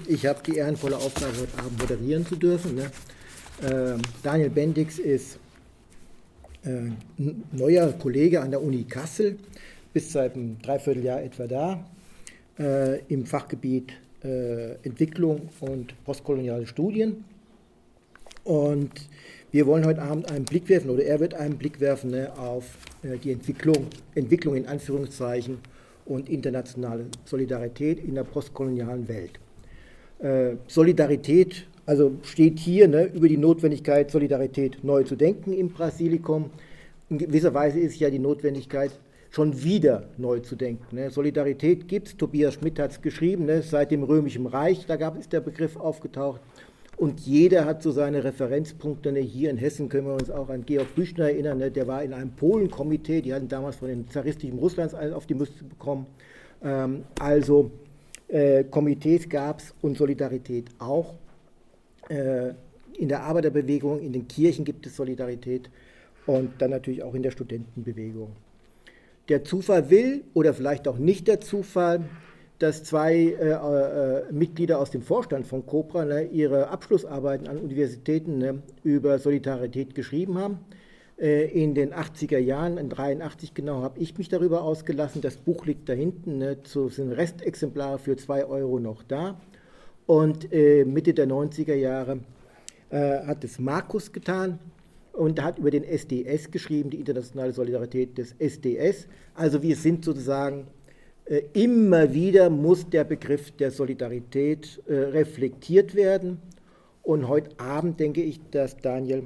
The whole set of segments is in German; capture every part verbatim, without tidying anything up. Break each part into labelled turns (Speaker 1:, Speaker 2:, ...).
Speaker 1: ich habe die ehrenvolle Aufgabe, heute Abend moderieren zu dürfen. Ne? Ähm, Daniel Bendix ist äh, n- neuer Kollege an der Uni Kassel, bis seit einem Dreivierteljahr etwa da, äh, im Fachgebiet äh, Entwicklung und postkoloniale Studien. Und wir wollen heute Abend einen Blick werfen, oder er wird einen Blick werfen ne, auf äh, die Entwicklung, Entwicklung in Anführungszeichen und internationale Solidarität in der postkolonialen Welt. Äh, Solidarität, also steht hier ne, über die Notwendigkeit, Solidarität neu zu denken im Brasilikum. In gewisser Weise ist ja die Notwendigkeit, schon wieder neu zu denken. Ne. Solidarität gibt es, Tobias Schmidt hat es geschrieben, ne, seit dem Römischen Reich, da gab, ist der Begriff aufgetaucht. Und jeder hat so seine Referenzpunkte. Ne. Hier in Hessen können wir uns auch an Georg Büchner erinnern, ne. Der war in einem Polenkomitee, die hatten damals von den zaristischen Russlands auf die Mütze bekommen. Ähm, also äh, Komitees gab es und Solidarität auch. Äh, in der Arbeiterbewegung, in den Kirchen gibt es Solidarität und dann natürlich auch in der Studentenbewegung. Der Zufall will, oder vielleicht auch nicht der Zufall, dass zwei äh, äh, Mitglieder aus dem Vorstand von COPRA ne, ihre Abschlussarbeiten an Universitäten ne, über Solidarität geschrieben haben. Äh, in den achtziger Jahren, in dreiundachtzig genau, habe ich mich darüber ausgelassen. Das Buch liegt da hinten, ne, so sind Restexemplare für zwei Euro noch da. Und äh, Mitte der neunziger Jahre äh, hat es Markus getan und hat über den S D S geschrieben, die internationale Solidarität des S D S. Also wir sind sozusagen immer wieder muss der Begriff der Solidarität äh, reflektiert werden. Und heute Abend denke ich, dass Daniel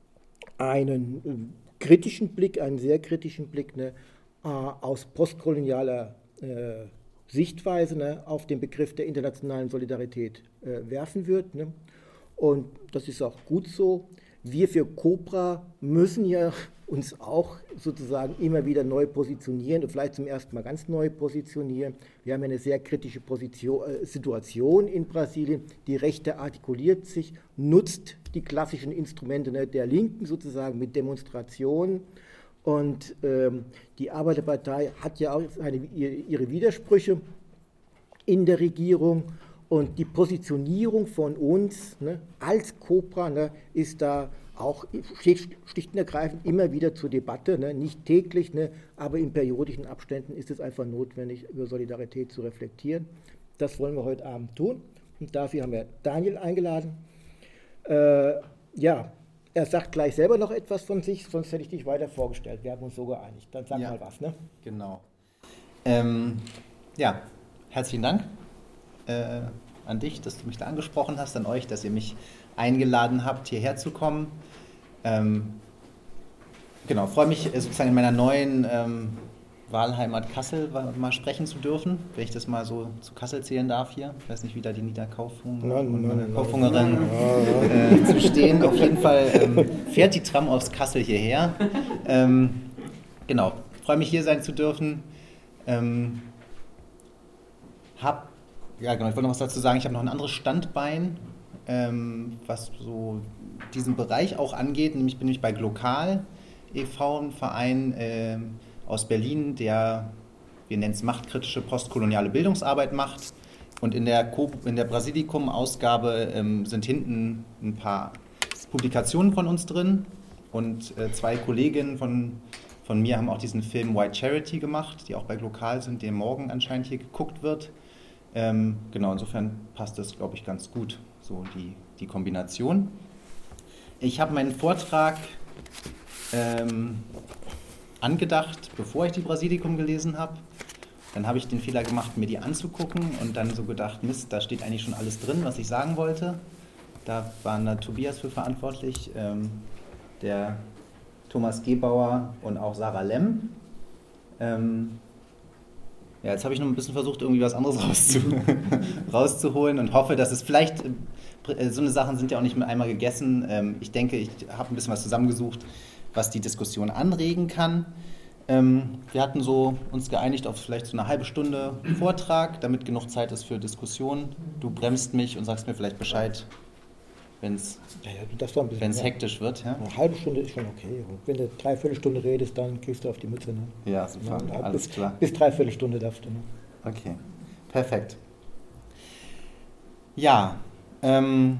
Speaker 1: einen äh, kritischen Blick, einen sehr kritischen Blick ne, äh, aus postkolonialer äh, Sichtweise ne, auf den Begriff der internationalen Solidarität äh, werfen wird. Ne. Und das ist auch gut so. Wir für COPRA müssen ja uns auch sozusagen immer wieder neu positionieren und vielleicht zum ersten Mal ganz neu positionieren. Wir haben ja eine sehr kritische Position, äh, Situation in Brasilien. Die Rechte artikuliert sich, nutzt die klassischen Instrumente ne, der Linken sozusagen mit Demonstrationen. Und ähm, die Arbeiterpartei hat ja auch eine, ihre Widersprüche in der Regierung. Und die Positionierung von uns ne, als COPRA ne, ist da auch steht schlicht und ergreifend immer wieder zur Debatte, ne, nicht täglich, ne, aber in periodischen Abständen ist es einfach notwendig, über Solidarität zu reflektieren. Das wollen wir heute Abend tun und dafür haben wir Daniel eingeladen. Äh, ja, er sagt gleich selber noch etwas von sich, sonst hätte ich dich weiter vorgestellt. Wir haben uns so geeinigt. Dann sag ja, mal was. Ne?
Speaker 2: Genau. Ähm, ja, herzlichen Dank. Äh, an dich, dass du mich da angesprochen hast, an euch, dass ihr mich eingeladen habt, hierher zu kommen. Ähm, genau, freue mich sozusagen in meiner neuen ähm, Wahlheimat Kassel mal sprechen zu dürfen, wenn ich das mal so zu Kassel zählen darf hier. Ich weiß nicht, wie da die Niederkaufungen Kaufhungerin äh, zu stehen. Auf jeden Fall ähm, fährt die Tram aus Kassel hierher. Ähm, genau, freue mich hier sein zu dürfen. Ähm, hab Ja, genau. Ich wollte noch was dazu sagen. Ich habe noch ein anderes Standbein, ähm, was so diesen Bereich auch angeht. Nämlich bin ich bei Glokal e V, ein Verein äh, aus Berlin, der, wir nennen es machtkritische postkoloniale Bildungsarbeit macht. Und in der, Co- in der Brasilikum-Ausgabe ähm, sind hinten ein paar Publikationen von uns drin. Und äh, zwei Kolleginnen von, von mir haben auch diesen Film White Charity gemacht, die auch bei Glokal sind, der morgen anscheinend hier geguckt wird. Ähm, genau, insofern passt das, glaube ich, ganz gut, so die, die Kombination. Ich habe meinen Vortrag ähm, angedacht, bevor ich die Brasilikum gelesen habe. Dann habe ich den Fehler gemacht, mir die anzugucken und dann so gedacht, Mist, da steht eigentlich schon alles drin, was ich sagen wollte. Da waren da Tobias für verantwortlich, ähm, der Thomas Gebauer und auch Sarah Lemm. Ähm, Ja, jetzt habe ich noch ein bisschen versucht, irgendwie was anderes rauszu rauszuholen und hoffe, dass es vielleicht, äh, so eine Sachen sind ja auch nicht mit einmal gegessen. Ähm, ich denke, ich habe ein bisschen was zusammengesucht, was die Diskussion anregen kann. Ähm, wir hatten so uns geeinigt auf vielleicht so eine halbe Stunde Vortrag, damit genug Zeit ist für Diskussion. Du bremst mich und sagst mir vielleicht Bescheid, wenn es
Speaker 1: ja, ja,
Speaker 2: hektisch wird. Ja?
Speaker 1: Eine halbe Stunde ist schon okay. Und wenn du dreiviertel Stunde redest, dann kriegst du auf die Mütze. Ne?
Speaker 2: Ja, super. Ja, alles
Speaker 1: bis,
Speaker 2: klar.
Speaker 1: Bis dreiviertel Stunde darfst du. Ne?
Speaker 2: Okay, perfekt. Ja, ähm,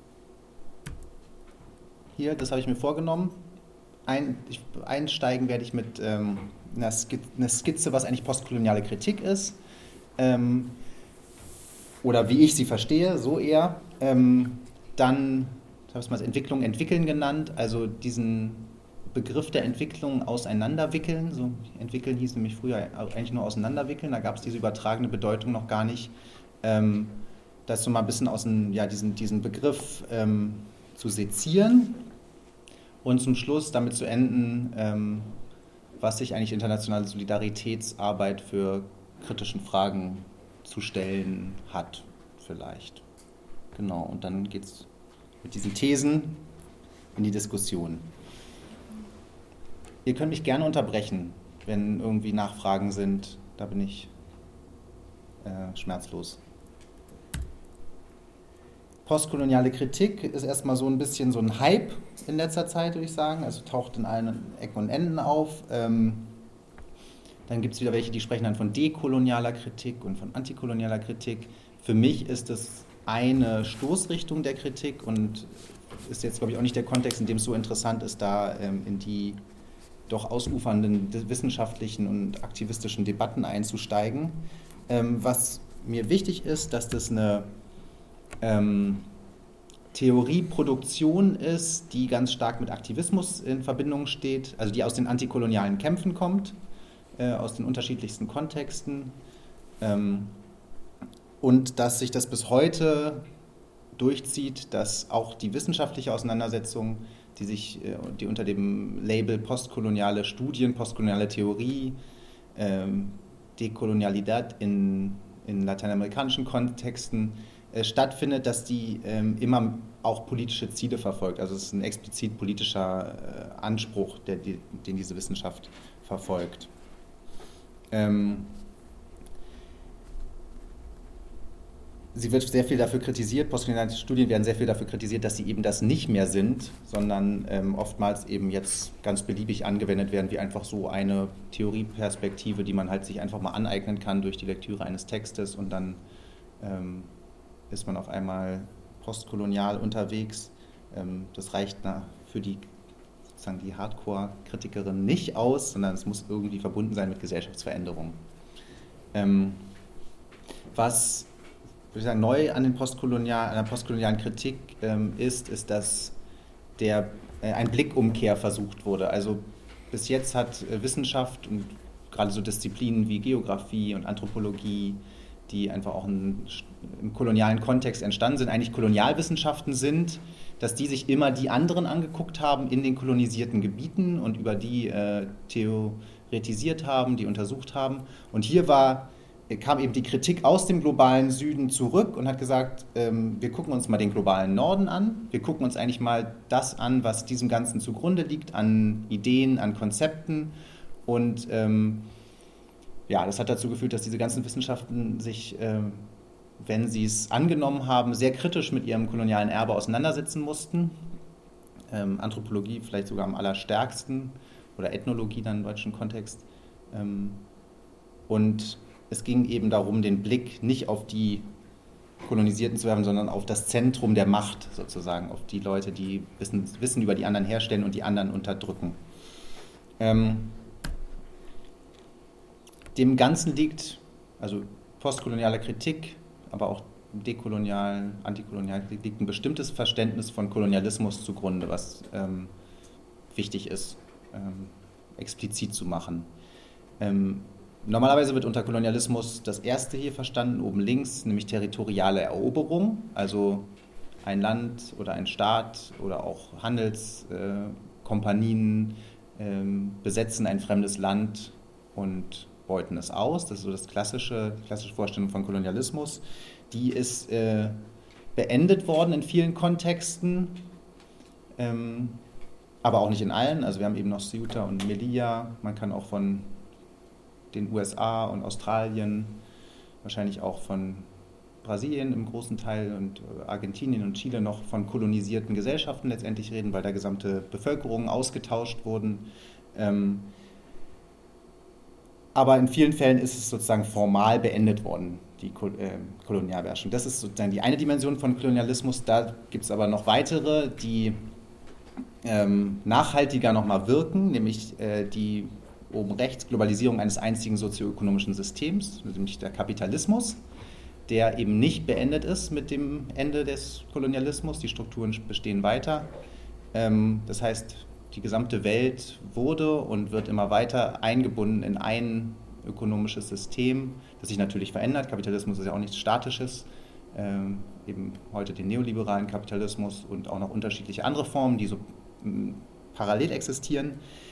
Speaker 2: hier, das habe ich mir vorgenommen. Ein, ich, einsteigen werde ich mit ähm, einer, Skizze, einer Skizze, was eigentlich postkoloniale Kritik ist. Ähm, oder wie ich sie verstehe, so eher. Ähm, dann, ich habe es mal als Entwicklung entwickeln genannt, also diesen Begriff der Entwicklung auseinanderwickeln. So, entwickeln hieß nämlich früher eigentlich nur auseinanderwickeln, da gab es diese übertragene Bedeutung noch gar nicht. Ähm, das so mal ein bisschen aus dem, ja, diesen, diesen Begriff ähm, zu sezieren und zum Schluss damit zu enden, ähm, was sich eigentlich internationale Solidaritätsarbeit für kritischen Fragen zu stellen hat, vielleicht. Genau, und dann geht es mit diesen Thesen in die Diskussion. Ihr könnt mich gerne unterbrechen, wenn irgendwie Nachfragen sind. Da bin ich äh, schmerzlos. Postkoloniale Kritik ist erstmal so ein bisschen so ein Hype in letzter Zeit, würde ich sagen. Also taucht in allen Ecken und Enden auf. Ähm, dann gibt es wieder welche, die sprechen dann von dekolonialer Kritik und von antikolonialer Kritik. Für mich ist das eine Stoßrichtung der Kritik und ist jetzt, glaube ich, auch nicht der Kontext, in dem es so interessant ist, da ähm, in die doch ausufernden wissenschaftlichen und aktivistischen Debatten einzusteigen. Ähm, was mir wichtig ist, dass das eine ähm, Theorieproduktion ist, die ganz stark mit Aktivismus in Verbindung steht, also die aus den antikolonialen Kämpfen kommt, äh, aus den unterschiedlichsten Kontexten. Ähm, und dass sich das bis heute durchzieht, dass auch die wissenschaftliche Auseinandersetzung, die sich die unter dem Label postkoloniale Studien, postkoloniale Theorie, ähm, Dekolonialidad in, in lateinamerikanischen Kontexten äh, stattfindet, dass die ähm, immer auch politische Ziele verfolgt. Also es ist ein explizit politischer äh, Anspruch, der, die, den diese Wissenschaft verfolgt. Ähm, Sie wird sehr viel dafür kritisiert, postkoloniale Studien werden sehr viel dafür kritisiert, dass sie eben das nicht mehr sind, sondern ähm, oftmals eben jetzt ganz beliebig angewendet werden, wie einfach so eine Theorieperspektive, die man halt sich einfach mal aneignen kann durch die Lektüre eines Textes und dann ähm, ist man auf einmal postkolonial unterwegs. Ähm, das reicht na, für die, sozusagen die Hardcore-Kritikerin nicht aus, sondern es muss irgendwie verbunden sein mit Gesellschaftsveränderung. Ähm, was würde ich sagen, neu an, den Postkolonial, an der postkolonialen Kritik ähm, ist, ist, dass der, äh, ein Blickumkehr versucht wurde. Also bis jetzt hat äh, Wissenschaft und gerade so Disziplinen wie Geografie und Anthropologie, die einfach auch in, im kolonialen Kontext entstanden sind, eigentlich Kolonialwissenschaften sind, dass die sich immer die anderen angeguckt haben in den kolonisierten Gebieten und über die äh, theoretisiert haben, die untersucht haben. Und hier war kam eben die Kritik aus dem globalen Süden zurück und hat gesagt, ähm, wir gucken uns mal den globalen Norden an, wir gucken uns eigentlich mal das an, was diesem Ganzen zugrunde liegt, an Ideen, an Konzepten und ähm, ja, das hat dazu geführt, dass diese ganzen Wissenschaften sich, ähm, wenn sie es angenommen haben, sehr kritisch mit ihrem kolonialen Erbe auseinandersetzen mussten. Ähm, Anthropologie vielleicht sogar am allerstärksten oder Ethnologie dann im deutschen Kontext. Ähm, und es ging eben darum, den Blick nicht auf die Kolonisierten zu werfen, sondern auf das Zentrum der Macht sozusagen, auf die Leute, die Wissen, Wissen über die anderen herstellen und die anderen unterdrücken. Ähm, dem Ganzen liegt, also postkoloniale Kritik, aber auch dekolonial, antikolonial liegt ein bestimmtes Verständnis von Kolonialismus zugrunde, was ähm, wichtig ist, ähm, explizit zu machen. Ähm, Normalerweise wird unter Kolonialismus das erste hier verstanden, oben links, nämlich territoriale Eroberung, also ein Land oder ein Staat oder auch Handelskompanien äh, äh, besetzen ein fremdes Land und beuten es aus. Das ist so das klassische, die klassische Vorstellung von Kolonialismus. Die ist äh, beendet worden in vielen Kontexten, ähm, aber auch nicht in allen. Also wir haben eben noch Ceuta und Melilla, man kann auch von den U S A und Australien, wahrscheinlich auch von Brasilien im großen Teil und Argentinien und Chile noch von kolonisierten Gesellschaften letztendlich reden, weil da gesamte Bevölkerungen ausgetauscht wurden. Aber in vielen Fällen ist es sozusagen formal beendet worden, die äh, Kolonialbeherrschung. Das ist sozusagen die eine Dimension von Kolonialismus. Da gibt es aber noch weitere, die ähm, nachhaltiger nochmal wirken, nämlich äh, die oben rechts Globalisierung eines einzigen sozioökonomischen Systems, nämlich der Kapitalismus, der eben nicht beendet ist mit dem Ende des Kolonialismus. Die Strukturen bestehen weiter. Ähm, das heißt, die gesamte Welt wurde und wird immer weiter eingebunden in ein ökonomisches System, das sich natürlich verändert. Kapitalismus ist ja auch nichts Statisches. Ähm, eben heute den neoliberalen Kapitalismus und auch noch unterschiedliche andere Formen, die so m, parallel existieren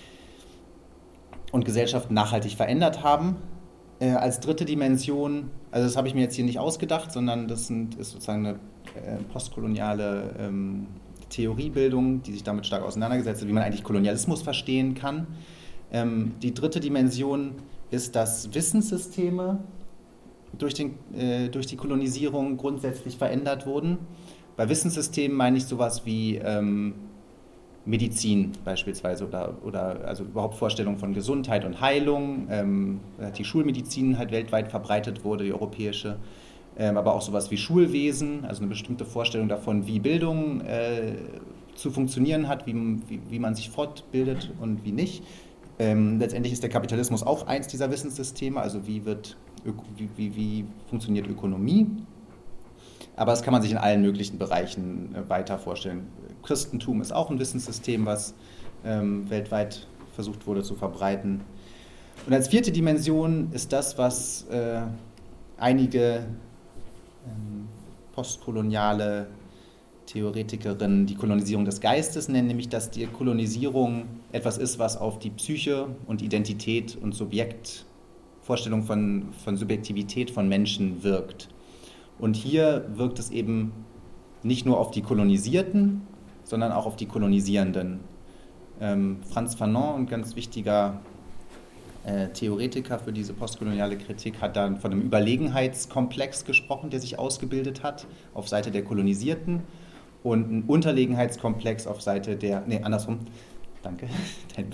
Speaker 2: und Gesellschaften nachhaltig verändert haben. Äh, als dritte Dimension, also das habe ich mir jetzt hier nicht ausgedacht, sondern das sind, ist sozusagen eine äh, postkoloniale ähm, Theoriebildung, die sich damit stark auseinandergesetzt hat, wie man eigentlich Kolonialismus verstehen kann. Ähm, die dritte Dimension ist, dass Wissenssysteme durch, den, äh, durch die Kolonisierung grundsätzlich verändert wurden. Bei Wissenssystemen meine ich sowas wie ähm, Medizin beispielsweise oder, oder also überhaupt Vorstellungen von Gesundheit und Heilung, ähm, die Schulmedizin halt weltweit verbreitet wurde, die europäische, ähm, aber auch sowas wie Schulwesen, also eine bestimmte Vorstellung davon, wie Bildung äh, zu funktionieren hat, wie, wie, wie man sich fortbildet und wie nicht. Ähm, letztendlich ist der Kapitalismus auch eins dieser Wissenssysteme, also wie, wird, wie, wie, wie funktioniert Ökonomie. Aber das kann man sich in allen möglichen Bereichen äh, weiter vorstellen. Christentum ist auch ein Wissenssystem, was ähm, weltweit versucht wurde zu verbreiten. Und als vierte Dimension ist das, was äh, einige ähm, postkoloniale Theoretikerinnen die Kolonisierung des Geistes nennen, nämlich dass die Kolonisierung etwas ist, was auf die Psyche und Identität und Subjekt, Vorstellung von, von Subjektivität von Menschen wirkt. Und hier wirkt es eben nicht nur auf die Kolonisierten, sondern auch auf die Kolonisierenden. Ähm, Frantz Fanon, ein ganz wichtiger äh, Theoretiker für diese postkoloniale Kritik, hat dann von einem Überlegenheitskomplex gesprochen, der sich ausgebildet hat auf Seite der Kolonisierten und einen Unterlegenheitskomplex auf Seite der, nee, andersrum, danke, der,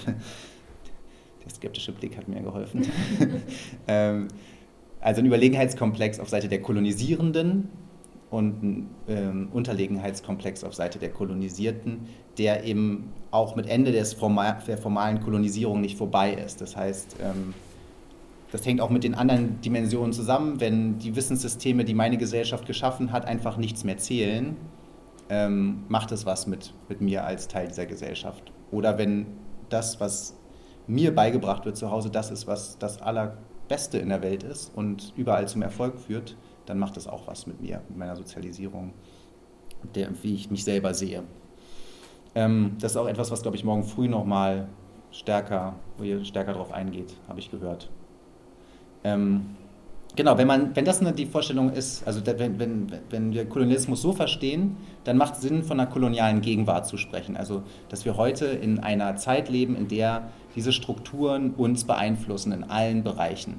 Speaker 2: der skeptische Blick hat mir geholfen. ähm, also ein Überlegenheitskomplex auf Seite der Kolonisierenden und ein ähm, Unterlegenheitskomplex auf Seite der Kolonisierten, der eben auch mit Ende des formal, der formalen Kolonisierung nicht vorbei ist. Das heißt, ähm, das hängt auch mit den anderen Dimensionen zusammen. Wenn die Wissenssysteme, die meine Gesellschaft geschaffen hat, einfach nichts mehr zählen, ähm, macht es was mit, mit mir als Teil dieser Gesellschaft. Oder wenn das, was mir beigebracht wird zu Hause, das ist, was das Allerbeste in der Welt ist und überall zum Erfolg führt, dann macht es auch was mit mir, mit meiner Sozialisierung, der, wie ich mich selber sehe. Ähm, das ist auch etwas, was, glaube ich, morgen früh nochmal stärker, wo ihr stärker drauf eingeht, habe ich gehört. Ähm, genau, wenn, man, wenn das eine, die Vorstellung ist, also da, wenn, wenn, wenn wir Kolonialismus so verstehen, dann macht es Sinn, von einer kolonialen Gegenwart zu sprechen. Also, dass wir heute in einer Zeit leben, in der diese Strukturen uns beeinflussen in allen Bereichen.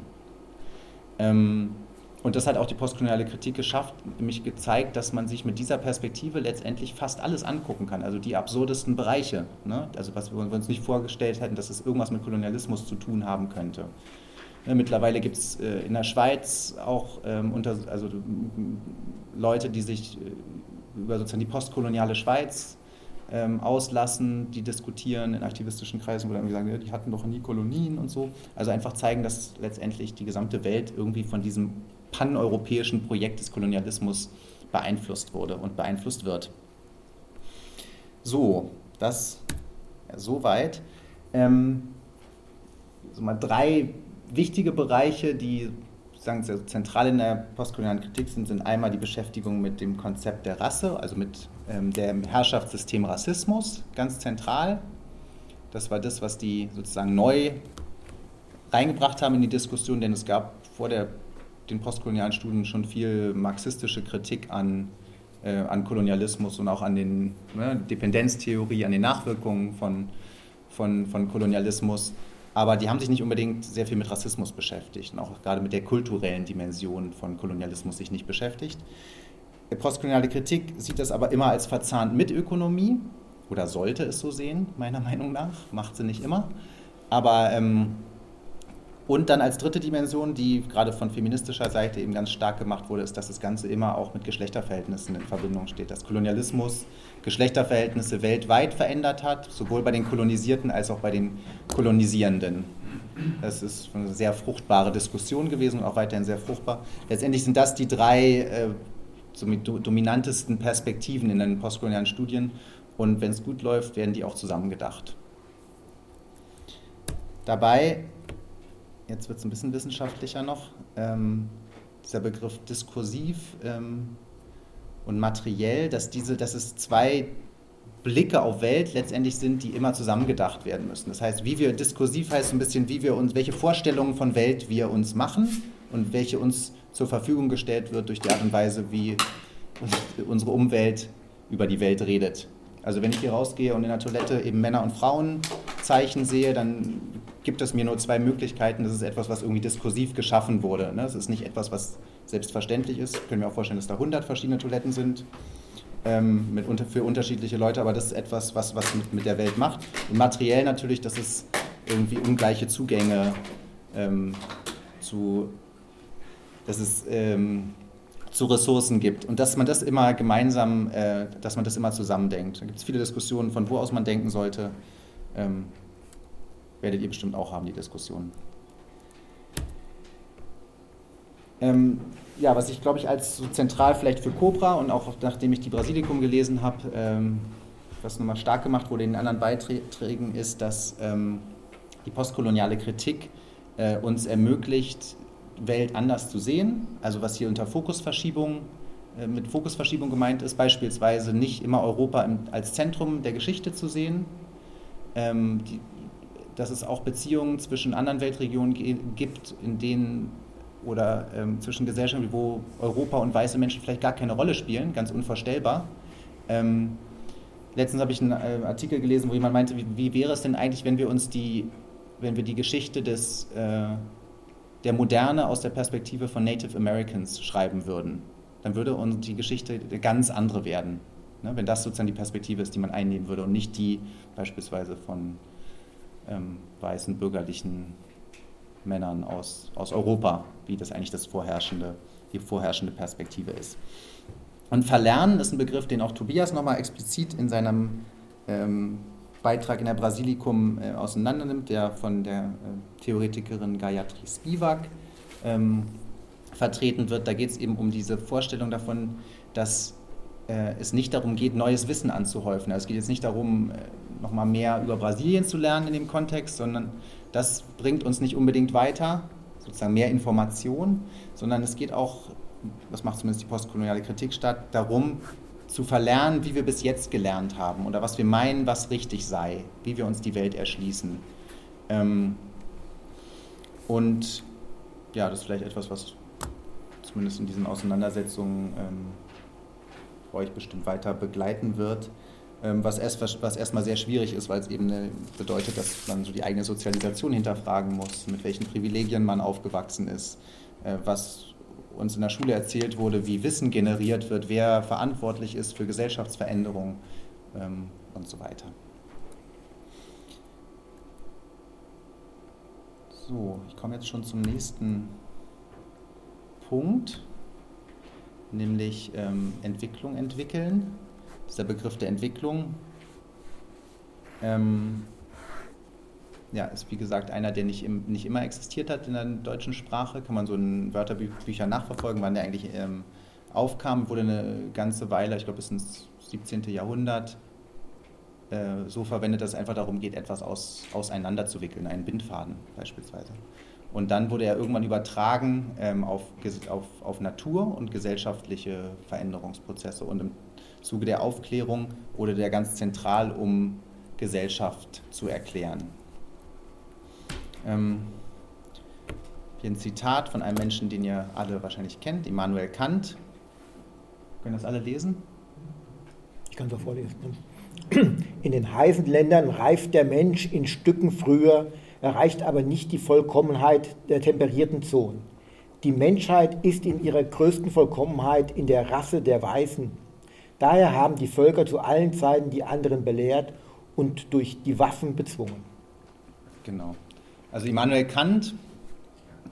Speaker 2: Ähm, Und das hat auch die postkoloniale Kritik geschafft, nämlich gezeigt, dass man sich mit dieser Perspektive letztendlich fast alles angucken kann, also die absurdesten Bereiche, ne? Also was wir uns nicht vorgestellt hätten, dass es irgendwas mit Kolonialismus zu tun haben könnte. Ne, mittlerweile gibt es äh, in der Schweiz auch ähm, unter, also, äh, Leute, die sich äh, über sozusagen die postkoloniale Schweiz ähm, auslassen, die diskutieren in aktivistischen Kreisen, wo dann sagen, ja, die hatten doch nie Kolonien und so. Also einfach zeigen, dass letztendlich die gesamte Welt irgendwie von diesem paneuropäischen Projekt des Kolonialismus beeinflusst wurde und beeinflusst wird. So, das ja, soweit. Ähm, so mal drei wichtige Bereiche, die sagen, sehr zentral in der postkolonialen Kritik sind, sind einmal die Beschäftigung mit dem Konzept der Rasse, also mit ähm, dem Herrschaftssystem Rassismus, ganz zentral. Das war das, was die sozusagen neu reingebracht haben in die Diskussion, denn es gab vor der den postkolonialen Studien schon viel marxistische Kritik an, äh, an Kolonialismus und auch an den ne, Dependenztheorie, an den Nachwirkungen von, von, von Kolonialismus. Aber die haben sich nicht unbedingt sehr viel mit Rassismus beschäftigt und auch gerade mit der kulturellen Dimension von Kolonialismus sich nicht beschäftigt. Die postkoloniale Kritik sieht das aber immer als verzahnt mit Ökonomie oder sollte es so sehen, meiner Meinung nach, macht sie nicht immer. Aber ähm, Und dann als dritte Dimension, die gerade von feministischer Seite eben ganz stark gemacht wurde, ist, dass das Ganze immer auch mit Geschlechterverhältnissen in Verbindung steht. Dass Kolonialismus Geschlechterverhältnisse weltweit verändert hat, sowohl bei den Kolonisierten als auch bei den Kolonisierenden. Das ist eine sehr fruchtbare Diskussion gewesen und auch weiterhin sehr fruchtbar. Letztendlich sind das die drei äh, somit dominantesten Perspektiven in den postkolonialen Studien. Und wenn es gut läuft, werden die auch zusammengedacht. Dabei, jetzt wird es ein bisschen wissenschaftlicher noch, ähm, dieser Begriff diskursiv ähm, und materiell, dass, diese, dass es zwei Blicke auf Welt letztendlich sind, die immer zusammengedacht werden müssen. Das heißt, wie wir, diskursiv heißt ein bisschen, wie wir uns, welche Vorstellungen von Welt wir uns machen und welche uns zur Verfügung gestellt wird durch die Art und Weise, wie unsere Umwelt über die Welt redet. Also wenn ich hier rausgehe und in der Toilette eben Männer- und Frauenzeichen sehe, dann gibt es mir nur zwei Möglichkeiten. Das ist etwas, was irgendwie diskursiv geschaffen wurde. Das ist nicht etwas, was selbstverständlich ist. Ich kann mir auch vorstellen, dass da hundert verschiedene Toiletten sind ähm, mit, für unterschiedliche Leute, aber das ist etwas, was, was mit, mit der Welt macht. Und materiell natürlich, dass es irgendwie ungleiche Zugänge ähm, zu, dass es, ähm, zu Ressourcen gibt und dass man das immer gemeinsam, äh, dass man das immer zusammendenkt. Da gibt es viele Diskussionen, von wo aus man denken sollte. Ähm, werdet ihr bestimmt auch haben, die Diskussionen. Ähm, ja, was ich, glaube ich, als so zentral vielleicht für Cobra und auch nachdem ich die Brasilikum gelesen habe, ähm, was nochmal stark gemacht wurde in den anderen Beiträgen, ist, dass ähm, die postkoloniale Kritik äh, uns ermöglicht, Welt anders zu sehen, also was hier unter Fokusverschiebung, äh, mit Fokusverschiebung gemeint ist, beispielsweise nicht immer Europa im, als Zentrum der Geschichte zu sehen, ähm, die, dass es auch Beziehungen zwischen anderen Weltregionen ge- gibt, in denen oder ähm, zwischen Gesellschaften, wo Europa und weiße Menschen vielleicht gar keine Rolle spielen, ganz unvorstellbar. Ähm, letztens habe ich einen äh, Artikel gelesen, wo jemand meinte, wie, wie wäre es denn eigentlich, wenn wir uns die, wenn wir die Geschichte des äh, der Moderne aus der Perspektive von Native Americans schreiben würden, dann würde uns die Geschichte eine ganz andere werden. Ne? Wenn das sozusagen die Perspektive ist, die man einnehmen würde und nicht die beispielsweise von ähm, weißen bürgerlichen Männern aus, aus Europa, wie das eigentlich das vorherrschende, die vorherrschende Perspektive ist. Und Verlernen ist ein Begriff, den auch Tobias nochmal explizit in seinem ähm, Beitrag in der Brasilikum äh, auseinandernimmt, der von der äh, Theoretikerin Gayatri Spivak ähm, vertreten wird. Da geht es eben um diese Vorstellung davon, dass äh, es nicht darum geht, neues Wissen anzuhäufen. Also es geht jetzt nicht darum, äh, nochmal mehr über Brasilien zu lernen in dem Kontext, sondern das bringt uns nicht unbedingt weiter, sozusagen mehr Information, sondern es geht auch, das macht zumindest die postkoloniale Kritik statt, darum, zu verlernen, wie wir bis jetzt gelernt haben oder was wir meinen, was richtig sei, wie wir uns die Welt erschließen. Ähm und ja, das ist vielleicht etwas, was zumindest in diesen Auseinandersetzungen ähm, euch bestimmt weiter begleiten wird, ähm, was, erst, was erstmal sehr schwierig ist, weil es eben eine, bedeutet, dass man so die eigene Sozialisation hinterfragen muss, mit welchen Privilegien man aufgewachsen ist, äh, was uns in der Schule erzählt wurde, wie Wissen generiert wird, wer verantwortlich ist für Gesellschaftsveränderung ähm, und so weiter. So, ich komme jetzt schon zum nächsten Punkt, nämlich ähm, Entwicklung entwickeln. Dieser Begriff der Entwicklung ähm, ja, ist wie gesagt einer, der nicht, im, nicht immer existiert hat in der deutschen Sprache. Kann man so in Wörterbüchern nachverfolgen, wann der eigentlich ähm, aufkam. Wurde eine ganze Weile, ich glaube bis ins siebzehnten Jahrhundert, äh, so verwendet, dass es einfach darum geht, etwas aus, auseinanderzuwickeln, einen Bindfaden beispielsweise. Und dann wurde er irgendwann übertragen ähm, auf, auf, auf Natur und gesellschaftliche Veränderungsprozesse. Und im Zuge der Aufklärung wurde der ganz zentral, um Gesellschaft zu erklären. Ähm, hier ein Zitat von einem Menschen, den ihr alle wahrscheinlich kennt, Immanuel Kant. Können das alle lesen?
Speaker 1: Ich kann es auch vorlesen. In den heißen Ländern reift der Mensch in Stücken früher, erreicht aber nicht die Vollkommenheit der temperierten Zonen. Die Menschheit ist in ihrer größten Vollkommenheit in der Rasse der Weißen. Daher haben die Völker zu allen Zeiten die anderen belehrt und durch die Waffen bezwungen.
Speaker 2: Genau. Also Immanuel Kant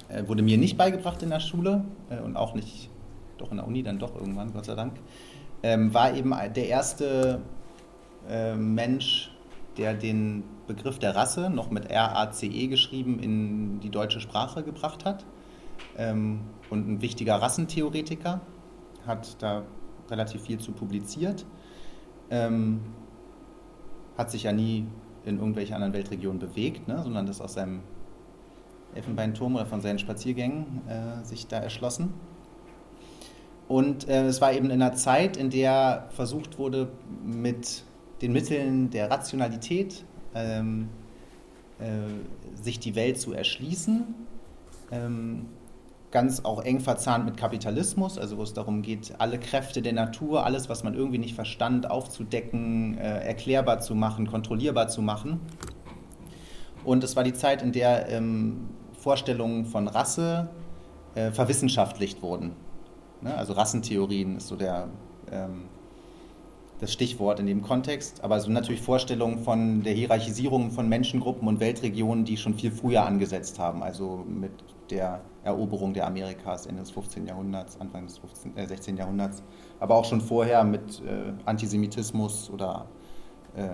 Speaker 2: äh, wurde mir nicht beigebracht in der Schule äh, und auch nicht, doch in der Uni dann doch irgendwann, Gott sei Dank, ähm, war eben der erste äh, Mensch, der den Begriff der Rasse, noch mit R A C E geschrieben, in die deutsche Sprache gebracht hat. Ähm, und ein wichtiger Rassentheoretiker, hat da relativ viel zu publiziert, ähm, hat sich ja nie in irgendwelche anderen Weltregionen bewegt, ne, sondern das aus seinem Elfenbeinturm oder von seinen Spaziergängen äh, sich da erschlossen. Und äh, es war eben in einer Zeit, in der versucht wurde, mit den Mitteln der Rationalität ähm, äh, sich die Welt zu erschließen, ähm, ganz auch eng verzahnt mit Kapitalismus, also wo es darum geht, alle Kräfte der Natur, alles, was man irgendwie nicht verstand, aufzudecken, äh, erklärbar zu machen, kontrollierbar zu machen. Und es war die Zeit, in der ähm, Vorstellungen von Rasse äh, verwissenschaftlicht wurden. Ne? Also Rassentheorien ist so der, ähm, das Stichwort in dem Kontext, aber so natürlich Vorstellungen von der Hierarchisierung von Menschengruppen und Weltregionen, die schon viel früher angesetzt haben, also mit der Eroberung der Amerikas Ende des fünfzehnten Jahrhunderts, Anfang des fünfzehnten, äh, sechzehnten Jahrhunderts, aber auch schon vorher mit äh, Antisemitismus oder äh,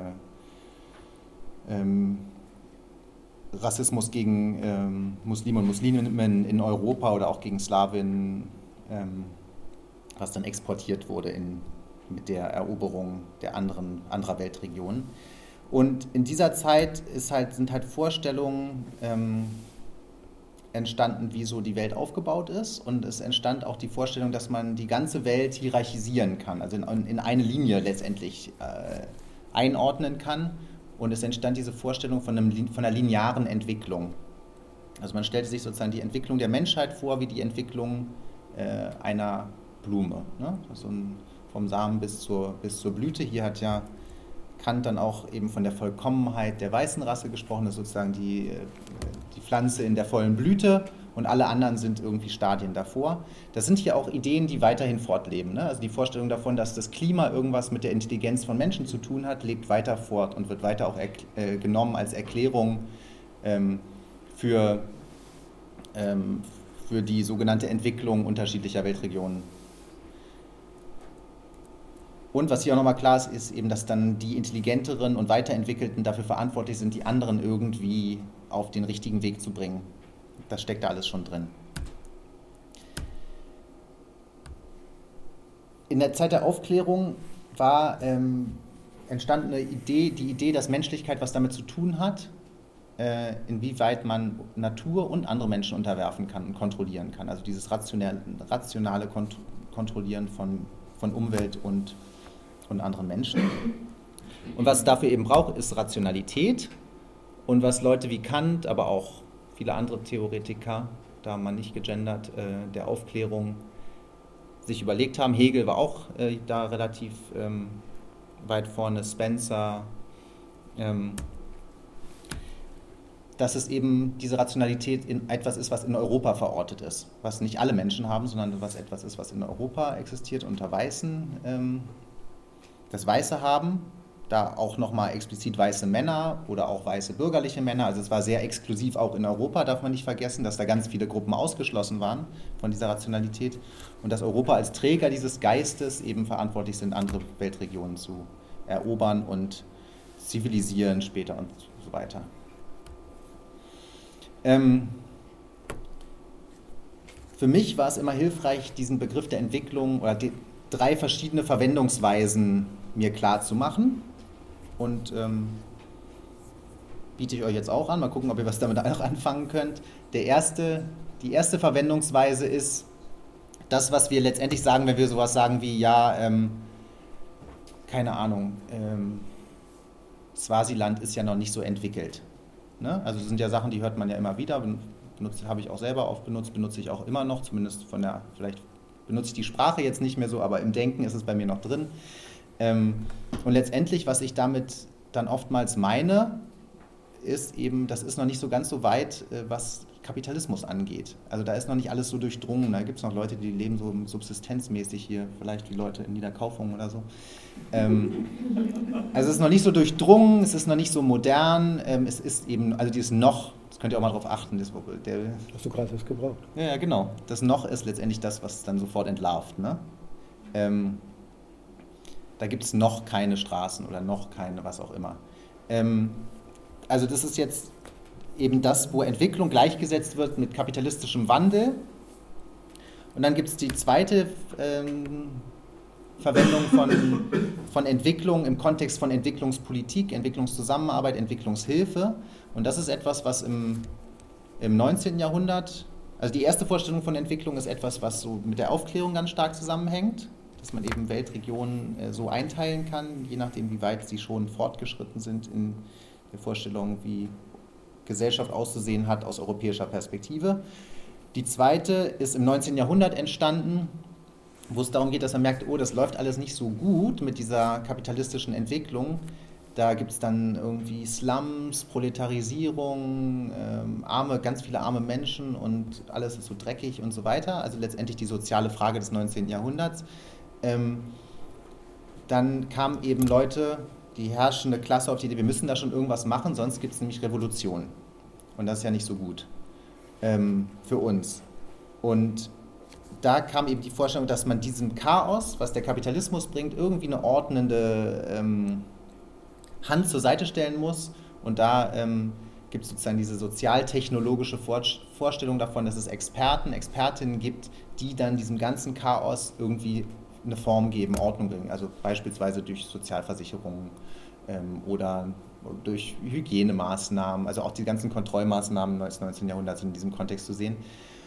Speaker 2: ähm, Rassismus gegen ähm, Muslime und Musliminnen in Europa oder auch gegen Slawinnen, ähm, was dann exportiert wurde in, mit der Eroberung der anderen, anderer Weltregionen. Und in dieser Zeit ist halt, sind halt Vorstellungen ähm, entstanden, wie so die Welt aufgebaut ist, und es entstand auch die Vorstellung, dass man die ganze Welt hierarchisieren kann, also in, in eine Linie letztendlich äh, einordnen kann, und es entstand diese Vorstellung von, einem, von einer linearen Entwicklung. Also man stellte sich sozusagen die Entwicklung der Menschheit vor wie die Entwicklung äh, einer Blume, ne? Also ein, vom Samen bis zur, bis zur Blüte. Hier hat ja Kant dann auch eben von der Vollkommenheit der weißen Rasse gesprochen, das ist sozusagen die, die Pflanze in der vollen Blüte, und alle anderen sind irgendwie Stadien davor. Das sind hier auch Ideen, die weiterhin fortleben, ne? Also die Vorstellung davon, dass das Klima irgendwas mit der Intelligenz von Menschen zu tun hat, lebt weiter fort und wird weiter auch äh, genommen als Erklärung ähm, für, ähm, für die sogenannte Entwicklung unterschiedlicher Weltregionen. Und was hier auch nochmal klar ist, ist eben, dass dann die Intelligenteren und Weiterentwickelten dafür verantwortlich sind, die anderen irgendwie auf den richtigen Weg zu bringen. Das steckt da alles schon drin. In der Zeit der Aufklärung war ähm, entstand eine Idee, die Idee, dass Menschlichkeit was damit zu tun hat, äh, inwieweit man Natur und andere Menschen unterwerfen kann und kontrollieren kann. Also dieses rationale, rationale Kont- Kontrollieren von, von Umwelt und und anderen Menschen. Und was es dafür eben braucht, ist Rationalität. Und was Leute wie Kant, aber auch viele andere Theoretiker, da haben wir nicht gegendert, äh, der Aufklärung sich überlegt haben. Hegel war auch äh, da relativ ähm, weit vorne, Spencer, ähm, dass es eben diese Rationalität in etwas ist, was in Europa verortet ist, was nicht alle Menschen haben, sondern was etwas ist, was in Europa existiert, unter Weißen ähm, das Weiße haben, da auch nochmal explizit weiße Männer oder auch weiße bürgerliche Männer, also es war sehr exklusiv auch in Europa, darf man nicht vergessen, dass da ganz viele Gruppen ausgeschlossen waren von dieser Rationalität, und dass Europa als Träger dieses Geistes eben verantwortlich sind, andere Weltregionen zu erobern und zivilisieren später und so weiter. Ähm, für mich war es immer hilfreich, diesen Begriff der Entwicklung oder die drei verschiedene Verwendungsweisen mir klar zu machen, und ähm, biete ich euch jetzt auch an. Mal gucken, ob ihr was damit auch anfangen könnt. Der erste, die erste Verwendungsweise ist das, was wir letztendlich sagen, wenn wir sowas sagen wie, ja, ähm, keine Ahnung, ähm, Swasiland ist ja noch nicht so entwickelt. Ne? Also das sind ja Sachen, die hört man ja immer wieder, benutzt, habe ich auch selber oft benutzt, benutze ich auch immer noch, zumindest von der, vielleicht benutze ich die Sprache jetzt nicht mehr so, aber im Denken ist es bei mir noch drin. Ähm, und letztendlich, was ich damit dann oftmals meine, ist eben, das ist noch nicht so ganz so weit, äh, was Kapitalismus angeht. Also da ist noch nicht alles so durchdrungen. Da gibt es noch Leute, die leben so subsistenzmäßig hier, vielleicht wie Leute in Niederkaufung oder so. Ähm, also es ist noch nicht so durchdrungen, es ist noch nicht so modern, ähm, es ist eben, also dieses noch, das könnt ihr auch mal darauf achten. Das, der,
Speaker 1: Hast du gerade was gebraucht?
Speaker 2: Ja, ja, genau. Das Noch ist letztendlich das, was dann sofort entlarvt. Ne? Ähm, da gibt es noch keine Straßen oder noch keine, was auch immer. Ähm, also das ist jetzt eben das, wo Entwicklung gleichgesetzt wird mit kapitalistischem Wandel. Und dann gibt es die zweite ähm, Verwendung von, von Entwicklung im Kontext von Entwicklungspolitik, Entwicklungszusammenarbeit, Entwicklungshilfe. Und das ist etwas, was im, im neunzehnten Jahrhundert, also die erste Vorstellung von Entwicklung ist etwas, was so mit der Aufklärung ganz stark zusammenhängt, dass man eben Weltregionen äh, so einteilen kann, je nachdem, wie weit sie schon fortgeschritten sind in der Vorstellung, wie Gesellschaft auszusehen hat aus europäischer Perspektive. Die zweite ist im neunzehnten Jahrhundert entstanden, wo es darum geht, dass man merkt, oh, das läuft alles nicht so gut mit dieser kapitalistischen Entwicklung. Da gibt es dann irgendwie Slums, Proletarisierung, ähm, arme, ganz viele arme Menschen und alles ist so dreckig und so weiter. Also letztendlich die soziale Frage des neunzehnten Jahrhunderts. Ähm, dann kamen eben Leute, die herrschende Klasse, auf die Idee, wir müssen da schon irgendwas machen, sonst gibt es nämlich Revolution. Und das ist ja nicht so gut ähm, für uns. Und da kam eben die Vorstellung, dass man diesem Chaos, was der Kapitalismus bringt, irgendwie eine ordnende ähm, Hand zur Seite stellen muss. Und da ähm, gibt es sozusagen diese sozialtechnologische Vor- Vorstellung davon, dass es Experten, Expertinnen gibt, die dann diesem ganzen Chaos irgendwie eine Form geben, Ordnung bringen. Also beispielsweise durch Sozialversicherungen ähm, oder durch Hygienemaßnahmen, also auch die ganzen Kontrollmaßnahmen des neunzehnten Jahrhunderts in diesem Kontext zu sehen.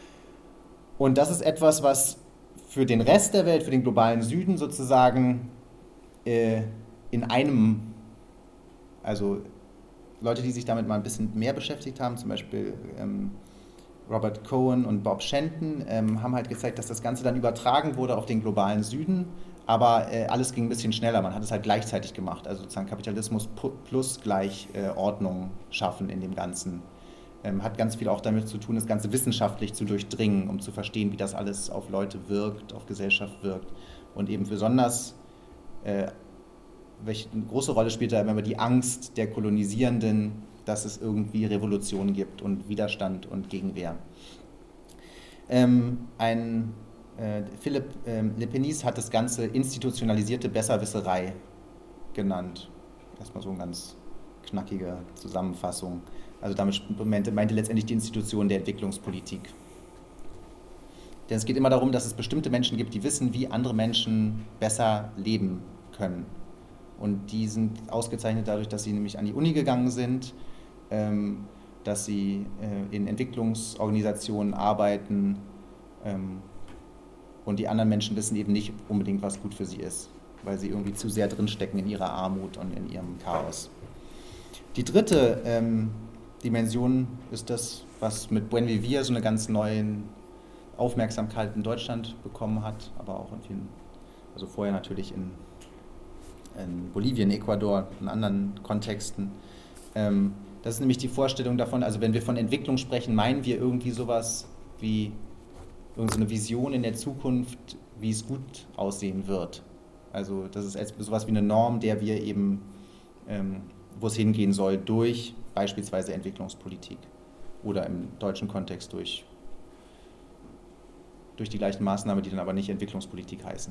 Speaker 2: Und das ist etwas, was für den Rest der Welt, für den globalen Süden sozusagen äh, in einem, also Leute, die sich damit mal ein bisschen mehr beschäftigt haben, zum Beispiel ähm, Robert Cohen und Bob Shenton, ähm, haben halt gezeigt, dass das Ganze dann übertragen wurde auf den globalen Süden, aber äh, alles ging ein bisschen schneller, man hat es halt gleichzeitig gemacht, also sozusagen Kapitalismus plus gleich äh, Ordnung schaffen in dem Ganzen. Ähm, hat ganz viel auch damit zu tun, das Ganze wissenschaftlich zu durchdringen, um zu verstehen, wie das alles auf Leute wirkt, auf Gesellschaft wirkt. Und eben besonders, äh, welche eine große Rolle spielt da immer die Angst der Kolonisierenden, dass es irgendwie Revolutionen gibt und Widerstand und Gegenwehr. Ähm, ein äh, Philipp ähm, Lepenis hat das Ganze institutionalisierte Besserwisserei genannt. Erstmal so eine ganz knackige Zusammenfassung. Also damit meinte, meinte letztendlich die Institution der Entwicklungspolitik. Denn es geht immer darum, dass es bestimmte Menschen gibt, die wissen, wie andere Menschen besser leben können. Und die sind ausgezeichnet dadurch, dass sie nämlich an die Uni gegangen sind, ähm, dass sie äh, in Entwicklungsorganisationen arbeiten ähm, und die anderen Menschen wissen eben nicht unbedingt, was gut für sie ist, weil sie irgendwie zu sehr drinstecken in ihrer Armut und in ihrem Chaos. Die dritte ähm, Dimension ist das, was mit Buen Vivir so eine ganz neue Aufmerksamkeit in Deutschland bekommen hat, aber auch in vielen, also vorher natürlich in, in Bolivien, Ecuador, in anderen Kontexten. Ähm, das ist nämlich die Vorstellung davon, also wenn wir von Entwicklung sprechen, meinen wir irgendwie sowas wie irgendeine so Vision in der Zukunft, wie es gut aussehen wird. Also das ist sowas wie eine Norm, der wir eben, ähm, wo es hingehen soll, durch beispielsweise Entwicklungspolitik oder im deutschen Kontext durch, durch die gleichen Maßnahmen, die dann aber nicht Entwicklungspolitik heißen.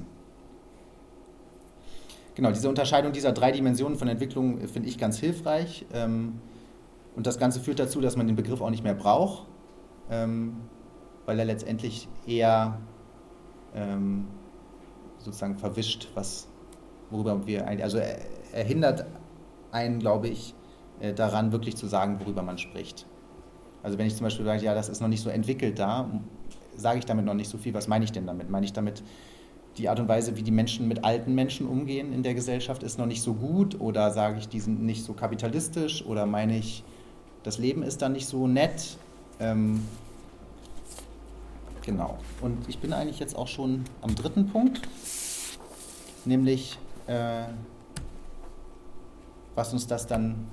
Speaker 2: Genau, diese Unterscheidung dieser drei Dimensionen von Entwicklung finde ich ganz hilfreich. Ähm, und das Ganze führt dazu, dass man den Begriff auch nicht mehr braucht, ähm, weil er letztendlich eher ähm, sozusagen verwischt, was, worüber wir, also er, er hindert einen, glaube ich, daran wirklich zu sagen, worüber man spricht. Also wenn ich zum Beispiel sage, ja, das ist noch nicht so entwickelt da, sage ich damit noch nicht so viel. Was meine ich denn damit? Meine ich damit, die Art und Weise, wie die Menschen mit alten Menschen umgehen in der Gesellschaft, ist noch nicht so gut? Oder sage ich, die sind nicht so kapitalistisch? Oder meine ich, das Leben ist dann nicht so nett? Ähm, genau. Und ich bin eigentlich jetzt auch schon am dritten Punkt, nämlich äh, was uns das dann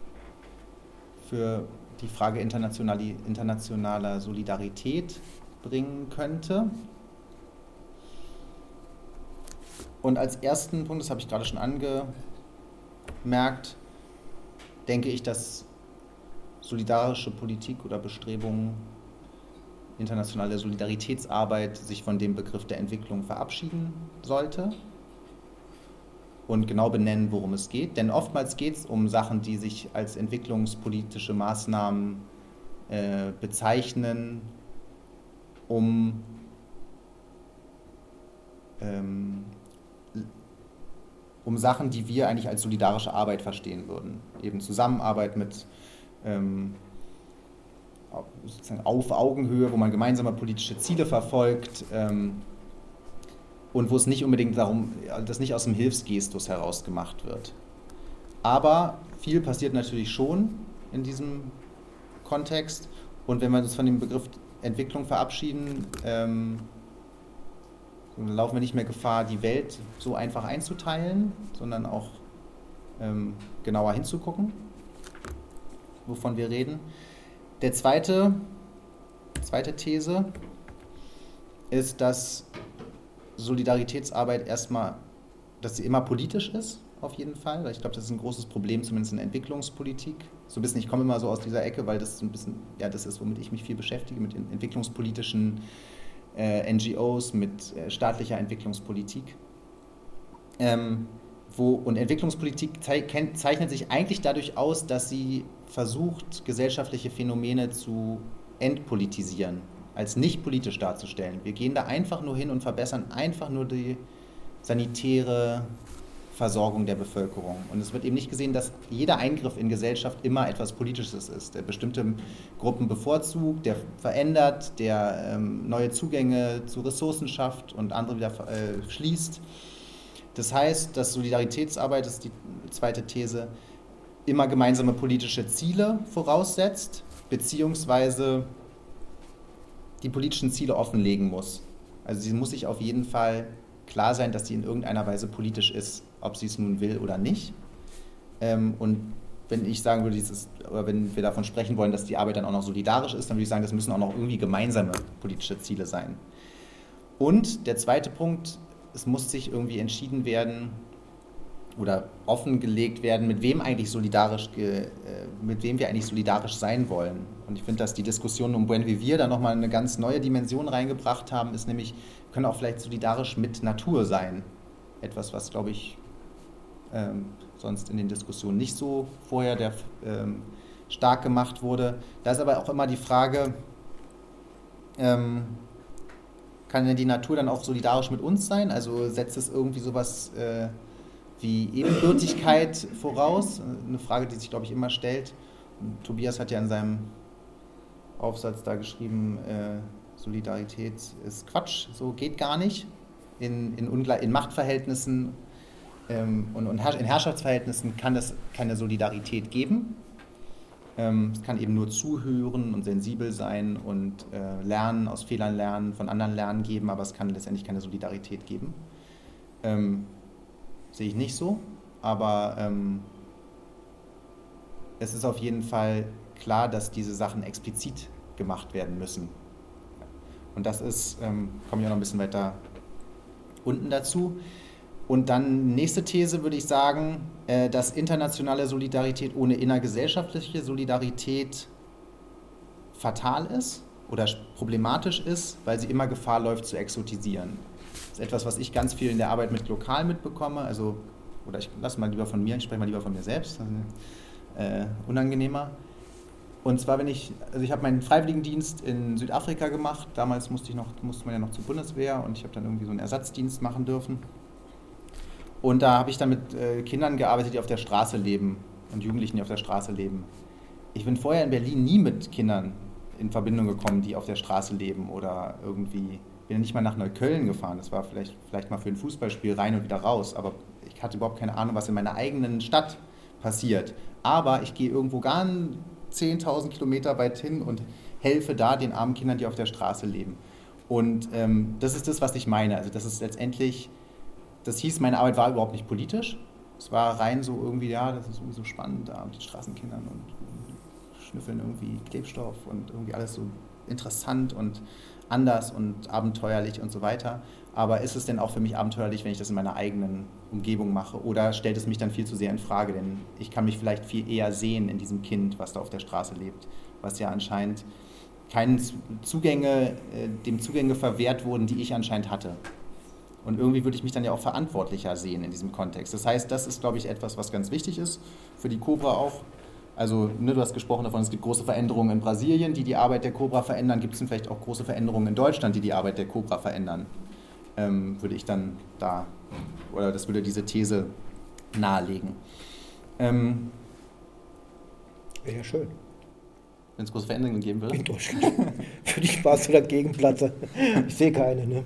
Speaker 2: für die Frage internationaler Solidarität bringen könnte. Und als ersten Punkt, das habe ich gerade schon angemerkt, denke ich, dass solidarische Politik oder Bestrebungen, internationale Solidaritätsarbeit sich von dem Begriff der Entwicklung verabschieden sollte und genau benennen, worum es geht. Denn oftmals geht es um Sachen, die sich als entwicklungspolitische Maßnahmen äh, bezeichnen, um ähm, um Sachen, die wir eigentlich als solidarische Arbeit verstehen würden. Eben Zusammenarbeit mit ähm, sozusagen auf Augenhöhe, wo man gemeinsame politische Ziele verfolgt ähm, und wo es nicht unbedingt darum, dass nicht aus dem Hilfsgestus heraus gemacht wird. Aber viel passiert natürlich schon in diesem Kontext und wenn wir uns von dem Begriff Entwicklung verabschieden, ähm, dann laufen wir nicht mehr Gefahr, die Welt so einfach einzuteilen, sondern auch ähm, genauer hinzugucken, wovon wir reden. Der zweite, zweite These ist, dass Solidaritätsarbeit erstmal, dass sie immer politisch ist, auf jeden Fall, weil ich glaube, das ist ein großes Problem, zumindest in der Entwicklungspolitik. So ein bisschen, ich komme immer so aus dieser Ecke, weil das so ein bisschen, ja, das ist, womit ich mich viel beschäftige, mit entwicklungspolitischen äh, N G Os, mit äh, staatlicher Entwicklungspolitik. Ähm, wo, und Entwicklungspolitik zei- zeichnet sich eigentlich dadurch aus, dass sie versucht, gesellschaftliche Phänomene zu entpolitisieren, als nicht politisch darzustellen. Wir gehen da einfach nur hin und verbessern einfach nur die sanitäre Versorgung der Bevölkerung. Und es wird eben nicht gesehen, dass jeder Eingriff in Gesellschaft immer etwas Politisches ist, der bestimmte Gruppen bevorzugt, der verändert, der ähm, neue Zugänge zu Ressourcen schafft und andere wieder äh, schließt. Das heißt, dass Solidaritätsarbeit, das ist die zweite These, immer gemeinsame politische Ziele voraussetzt, beziehungsweise die politischen Ziele offenlegen muss. Also sie muss sich auf jeden Fall klar sein, dass sie in irgendeiner Weise politisch ist, ob sie es nun will oder nicht. Ähm, und wenn ich sagen würde, dieses, oder wenn wir davon sprechen wollen, dass die Arbeit dann auch noch solidarisch ist, dann würde ich sagen, das müssen auch noch irgendwie gemeinsame politische Ziele sein. Und der zweite Punkt, es muss sich irgendwie entschieden werden oder offengelegt werden, mit wem eigentlich solidarisch, ge, äh, mit wem wir eigentlich solidarisch sein wollen. Und ich finde, dass die Diskussion um Buen Vivir da nochmal eine ganz neue Dimension reingebracht haben, ist nämlich, wir können auch vielleicht solidarisch mit Natur sein. Etwas, was, glaube ich, ähm, sonst in den Diskussionen nicht so vorher der, ähm, stark gemacht wurde. Da ist aber auch immer die Frage, ähm, kann denn die Natur dann auch solidarisch mit uns sein? Also setzt es irgendwie sowas äh, wie Ebenbürtigkeit voraus? Eine Frage, die sich, glaube ich, immer stellt. Und Tobias hat ja in seinem Aufsatz da geschrieben, äh, Solidarität ist Quatsch, so geht gar nicht. In, in, Ungle- in Machtverhältnissen ähm, und, und Herr- in Herrschaftsverhältnissen kann es keine Solidarität geben. Ähm, es kann eben nur zuhören und sensibel sein und äh, lernen, aus Fehlern lernen, von anderen lernen geben, aber es kann letztendlich keine Solidarität geben. Ähm, sehe ich nicht so, aber ähm, es ist auf jeden Fall klar, dass diese Sachen explizit gemacht werden müssen. Und das ist, ähm, komme ich auch noch ein bisschen weiter unten dazu. Und dann nächste These würde ich sagen, äh, dass internationale Solidarität ohne innergesellschaftliche Solidarität fatal ist oder problematisch ist, weil sie immer Gefahr läuft zu exotisieren. Das ist etwas, was ich ganz viel in der Arbeit mit lokal mitbekomme, also, oder ich lasse mal lieber von mir, ich spreche mal lieber von mir selbst, äh, unangenehmer. Und zwar, wenn ich, also ich habe meinen Freiwilligendienst in Südafrika gemacht, damals musste ich noch, musste man ja noch zur Bundeswehr und ich habe dann irgendwie so einen Ersatzdienst machen dürfen. Und da habe ich dann mit äh, Kindern gearbeitet, die auf der Straße leben und Jugendlichen, die auf der Straße leben. Ich bin vorher in Berlin nie mit Kindern in Verbindung gekommen, die auf der Straße leben oder irgendwie, bin ja nicht mal nach Neukölln gefahren, das war vielleicht, vielleicht mal für ein Fußballspiel rein und wieder raus, aber ich hatte überhaupt keine Ahnung, was in meiner eigenen Stadt passiert. Aber ich gehe irgendwo gar zehntausend Kilometer weit hin und helfe da den armen Kindern, die auf der Straße leben. Und ähm, das ist das, was ich meine. Also das ist letztendlich, das hieß, meine Arbeit war überhaupt nicht politisch. Es war rein so irgendwie, ja, das ist irgendwie so spannend, da mit den Straßenkindern und, und schnüffeln irgendwie Klebstoff und irgendwie alles so interessant. Und, anders und abenteuerlich und so weiter. Aber ist es denn auch für mich abenteuerlich, wenn ich das in meiner eigenen Umgebung mache? Oder stellt es mich dann viel zu sehr in Frage? Denn ich kann mich vielleicht viel eher sehen in diesem Kind, was da auf der Straße lebt, was ja anscheinend keinen Zugänge, dem Zugänge verwehrt wurden, die ich anscheinend hatte. Und irgendwie würde ich mich dann ja auch verantwortlicher sehen in diesem Kontext. Das heißt, das ist, glaube ich, etwas, was ganz wichtig ist für die Cobra auch. Also, ne, du hast gesprochen davon, es gibt große Veränderungen in Brasilien, die die Arbeit der Cobra verändern. Gibt es vielleicht auch große Veränderungen in Deutschland, die die Arbeit der Cobra verändern? Ähm, würde ich dann da, oder das würde diese These nahelegen. Ähm,
Speaker 1: Wäre ja schön.
Speaker 2: Wenn es große Veränderungen geben würde?
Speaker 1: In Deutschland. Für die Spaß oder Gegenplatte. Ich sehe keine, ne?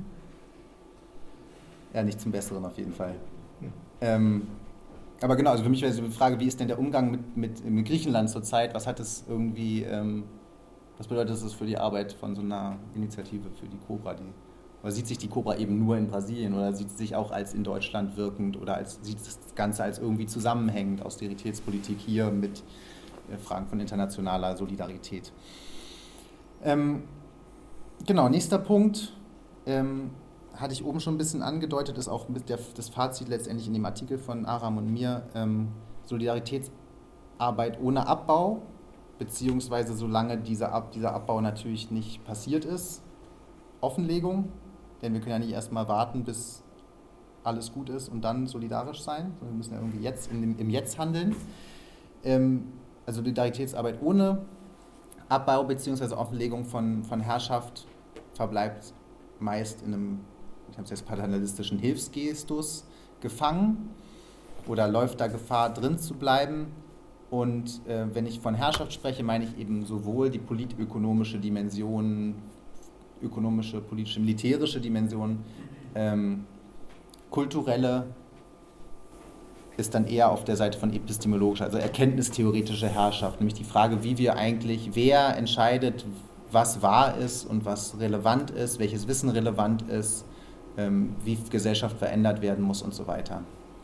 Speaker 2: Ja, nicht zum Besseren auf jeden Fall. Hm. Ähm, aber genau, also für mich wäre so die Frage, wie ist denn der Umgang mit, mit, mit Griechenland zurzeit? Was hat es irgendwie, ähm, was bedeutet das für die Arbeit von so einer Initiative für die Cobra? Die, oder sieht sich die Cobra eben nur in Brasilien oder sieht sie sich auch als in Deutschland wirkend oder als, sieht das Ganze als irgendwie zusammenhängend, Austeritätspolitik hier mit äh, Fragen von internationaler Solidarität? Ähm, genau, nächster Punkt. Ähm, hatte ich oben schon ein bisschen angedeutet, ist auch mit der, das Fazit letztendlich in dem Artikel von Aram und mir, ähm, Solidaritätsarbeit ohne Abbau, beziehungsweise solange dieser, Ab, dieser Abbau natürlich nicht passiert ist, Offenlegung, denn wir können ja nicht erstmal warten, bis alles gut ist und dann solidarisch sein, sondern wir müssen ja irgendwie jetzt in dem, im Jetzt handeln. Ähm, also Solidaritätsarbeit ohne Abbau beziehungsweise Offenlegung von, von Herrschaft verbleibt meist in einem, ich habe es jetzt paternalistischen Hilfsgestus gefangen oder läuft da Gefahr drin zu bleiben. Und äh, wenn ich von Herrschaft spreche, meine ich eben sowohl die politökonomische Dimension, ökonomische, politische, militärische Dimension, ähm, kulturelle ist dann eher auf der Seite von epistemologischer, also erkenntnistheoretische Herrschaft, nämlich die Frage, wie wir eigentlich, wer entscheidet, was wahr ist und was relevant ist, welches Wissen relevant ist, ähm, wie Gesellschaft verändert werden muss und so weiter.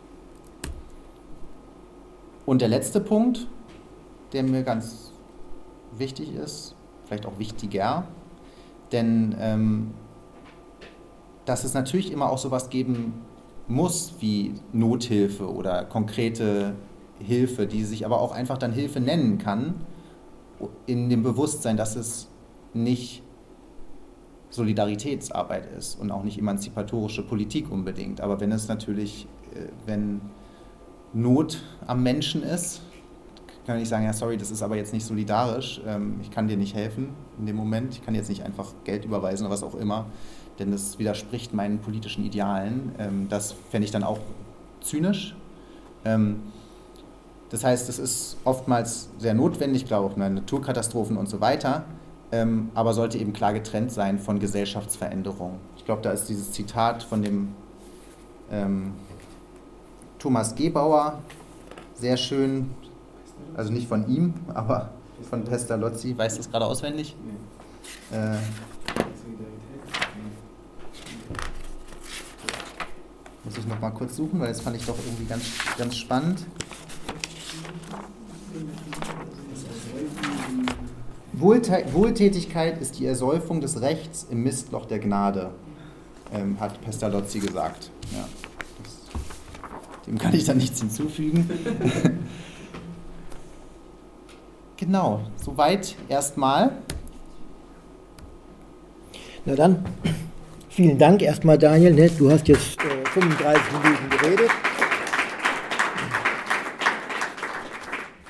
Speaker 2: Und der letzte Punkt, der mir ganz wichtig ist, vielleicht auch wichtiger, denn ähm, dass es natürlich immer auch sowas geben muss wie Nothilfe oder konkrete Hilfe, die sich aber auch einfach dann Hilfe nennen kann, in dem Bewusstsein, dass es nicht Solidaritätsarbeit ist und auch nicht emanzipatorische Politik unbedingt. Aber wenn es natürlich, wenn Not am Menschen ist, kann ich sagen, ja sorry, das ist aber jetzt nicht solidarisch, ich kann dir nicht helfen in dem Moment, ich kann jetzt nicht einfach Geld überweisen oder was auch immer, denn das widerspricht meinen politischen Idealen. Das fände ich dann auch zynisch. Das heißt, es ist oftmals sehr notwendig, ich glaube auch bei Naturkatastrophen und so weiter, aber sollte eben klar getrennt sein von Gesellschaftsveränderung. Ich glaube, da ist dieses Zitat von dem ähm, Thomas Gebauer sehr schön, also nicht von ihm, aber von Pestalozzi. Weißt du das gerade auswendig? Nee. Äh, muss ich noch mal kurz suchen, weil das fand ich doch irgendwie ganz, ganz spannend. Wohltätigkeit ist die Ersäufung des Rechts im Mistloch der Gnade, ähm, hat Pestalozzi gesagt. Ja, das, dem kann ich dann nichts hinzufügen. Genau, soweit erstmal.
Speaker 1: Na dann, vielen Dank erstmal, Daniel. Ne? Du hast jetzt äh, fünfunddreißig Minuten geredet.